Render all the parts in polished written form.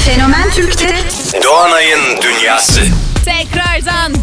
Fenomen Türk'te Doğanay'ın Dünyası. Tekrardan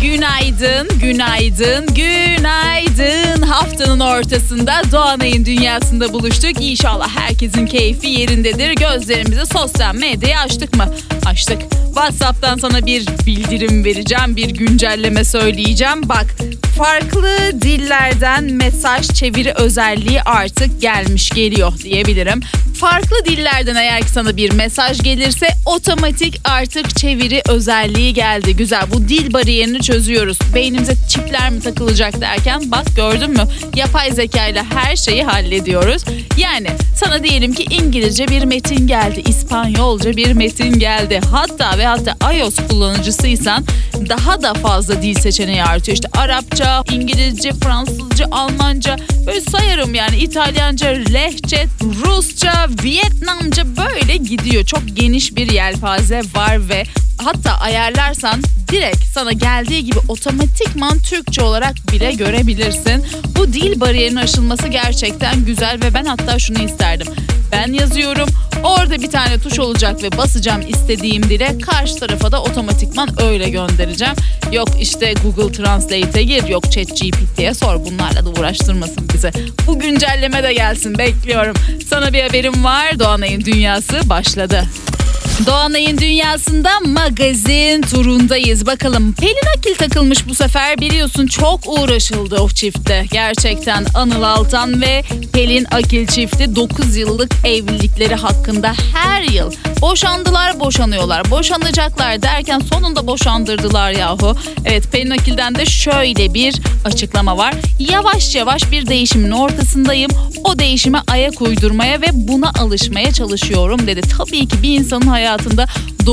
günaydın. Haftanın ortasında Doğanay'ın Dünyası'nda buluştuk. İnşallah herkesin keyfi yerindedir. Gözlerimizi sosyal medyaya açtık mı? Açtık. WhatsApp'tan sana bir bildirim vereceğim, bir güncelleme söyleyeceğim. Bak, farklı dillerden mesaj çeviri özelliği artık geliyor diyebilirim. Farklı dillerden eğer ki sana bir mesaj gelirse otomatik artık çeviri özelliği geldi. Güzel, bu dil bariyerini çözüyoruz. Beynimize çipler mi takılacak derken bak gördün mü? Yapay zeka ile her şeyi hallediyoruz. Yani sana diyelim ki İngilizce bir metin geldi, İspanyolca bir metin geldi. Hatta iOS kullanıcısıysan daha da fazla dil seçeneği artıyor. İşte Arapça, İngilizce, Fransızca, Almanca, böyle sayarım yani, İtalyanca, Lehçe, Rusça, Vietnamca, böyle gidiyor. Çok geniş bir yelpaze var ve hatta ayarlarsan direkt sana geldiği gibi otomatikman Türkçe olarak bile görebilirsin. Bu dil bariyerinin aşılması gerçekten güzel ve ben hatta şunu isterdim. Ben yazıyorum, orada bir tane tuş olacak ve basacağım istediğim dile, karşı tarafa da otomatikman öyle göndereceğim. Yok işte Google Translate'e gir, yok ChatGPT'ye sor, bunlarla da uğraştırmasın bize. Bu güncelleme de gelsin, bekliyorum. Sana bir haberim var, Doğanay'ın Dünyası başladı. Doğanay'ın Dünyası'nda magazin turundayız. Bakalım, Pelin Akil takılmış bu sefer, biliyorsun çok uğraşıldı o çifte. Gerçekten Anıl Altan ve Pelin Akil çifti 9 yıllık evlilikleri hakkında her yıl boşanıyorlar, boşanacaklar derken sonunda boşandırdılar yahu. Evet, Pelin Akil'den de şöyle bir açıklama var. Yavaş yavaş bir değişimin ortasındayım. O değişime ayak uydurmaya ve buna alışmaya çalışıyorum dedi. Tabii ki bir insanın hayatında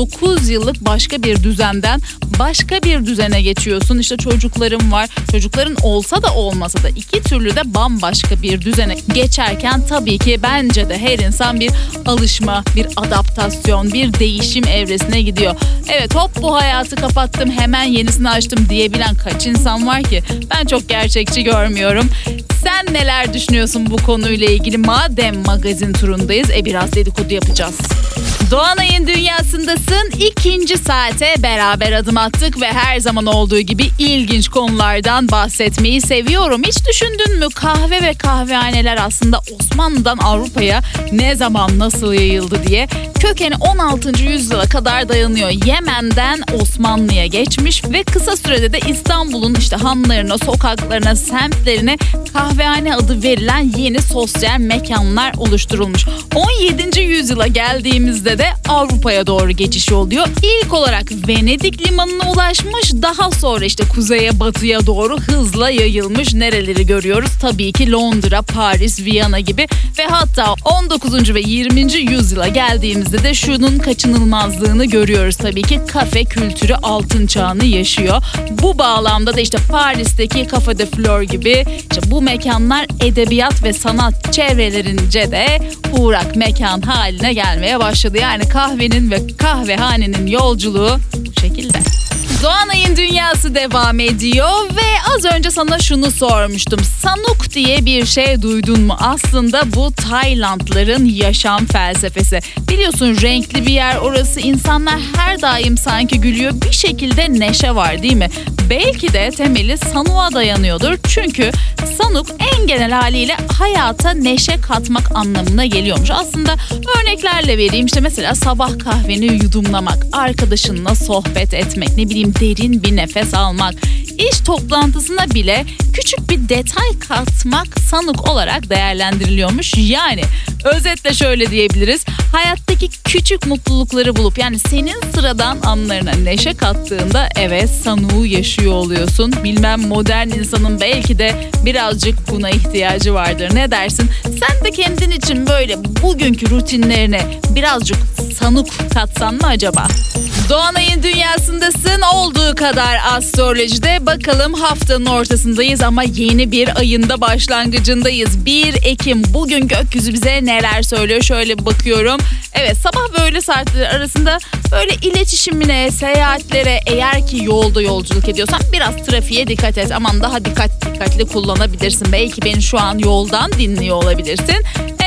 9 yıllık başka bir düzenden başka bir düzene geçiyorsun. İşte çocuklarım var. Çocukların olsa da olmasa da iki türlü de bambaşka bir düzene geçerken tabii ki bence de her insan bir alışma, bir adaptasyon, bir değişim evresine gidiyor. Evet, hop bu hayatı kapattım, hemen yenisini açtım diyebilen kaç insan var ki? Ben çok gerçekçi görmüyorum. Sen neler düşünüyorsun bu konuyla ilgili? Madem magazin turundayız, biraz dedikodu yapacağız. Doğanay'ın Dünyası'ndasın. 2. saate beraber adım attık ve her zaman olduğu gibi ilginç konulardan bahsetmeyi seviyorum. Hiç düşündün mü, kahve ve kahvehaneler aslında Osmanlı'dan Avrupa'ya ne zaman nasıl yayıldı diye? Kökeni 16. yüzyıla kadar dayanıyor. Yemen'den Osmanlı'ya geçmiş ve kısa sürede de İstanbul'un işte hanlarına, sokaklarına, semtlerine kahvehane adı verilen yeni sosyal mekanlar oluşturulmuş. 17. yüzyıla geldiğimizde de Avrupa'ya doğru geçiş oluyor. İlk olarak Venedik limanına ulaşmış, daha sonra işte kuzeye batıya doğru hızla yayılmış. Nereleri görüyoruz? Tabii ki Londra, Paris, Viyana gibi ve hatta 19. ve 20. yüzyıla geldiğimizde de şunun kaçınılmazlığını görüyoruz. Tabii ki kafe kültürü altın çağını yaşıyor. Bu bağlamda da işte Paris'teki Café de Flore gibi işte bu mekanlar edebiyat ve sanat çevrelerince de uğrak mekan haline gelmeye başladı. Yani kahvenin ve kahvehanenin yolculuğu bu şekilde. Doğanay'ın Dünyası devam ediyor ve az önce sana şunu sormuştum. Sanuk diye bir şey duydun mu? Aslında bu Taylandlıların yaşam felsefesi. Biliyorsun renkli bir yer orası. İnsanlar her daim sanki gülüyor. Bir şekilde neşe var değil mi? Belki de temeli Sanuk'a dayanıyordur. Çünkü Sanuk en genel haliyle hayata neşe katmak anlamına geliyormuş. Aslında örneklerle vereyim. İşte mesela sabah kahveni yudumlamak, arkadaşınla sohbet etmek, ne bileyim derin bir nefes almak, iş toplantısına bile küçük bir detay katmak Sanuk olarak değerlendiriliyormuş. Yani özetle şöyle diyebiliriz. Hayattaki küçük mutlulukları bulup yani senin sıradan anlarına neşe kattığında evet Sanuk'u yaşıyor oluyorsun. Bilmem modern insanın belki de birazcık buna ihtiyacı vardır. Ne dersin? Sen de kendin için böyle bugünkü rutinlerine birazcık Sanuk katsan mı acaba? Doğanay'ın Dünyası'ndasın, olduğu kadar astrolojide. Bakalım, haftanın ortasındayız ama yeni bir ayında başlangıcındayız. 1 Ekim, bugün gökyüzü bize neler söylüyor? Şöyle bir bakıyorum. Evet, sabah böyle saatler arasında böyle iletişimine, seyahatlere, eğer ki yolda yolculuk ediyorsan biraz trafiğe dikkat et. Aman daha dikkatli kullanabilirsin. Belki beni şu an yoldan dinliyor olabilirsin. Evet.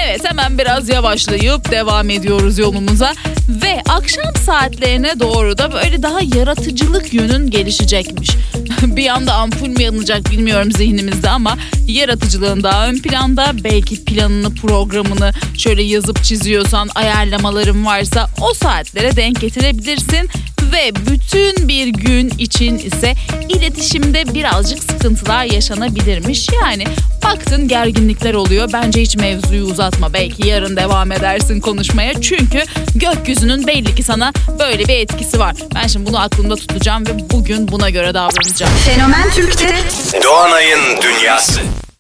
Evet, hemen biraz yavaşlayıp devam ediyoruz yolumuza. Ve akşam saatlerine doğru da böyle daha yaratıcılık yönün gelişecekmiş. Bir anda ampul mü yanacak bilmiyorum zihnimizde ama yaratıcılığın daha ön planda. Belki planını, programını şöyle yazıp çiziyorsan, ayarlamaların varsa o saatlere denk getirebilirsin. Ve bütün bir gün için ise iletişimde birazcık sıkıntılar yaşanabilirmiş. Yani baktın gerginlikler oluyor. Bence hiç mevzuyu uzatma. Belki yarın devam edersin konuşmaya. Çünkü gökyüzünün belli ki sana böyle bir etkisi var. Ben şimdi bunu aklımda tutacağım ve bugün buna göre davranacağım. Fenomen Türk'te Doğanay'ın Dünyası.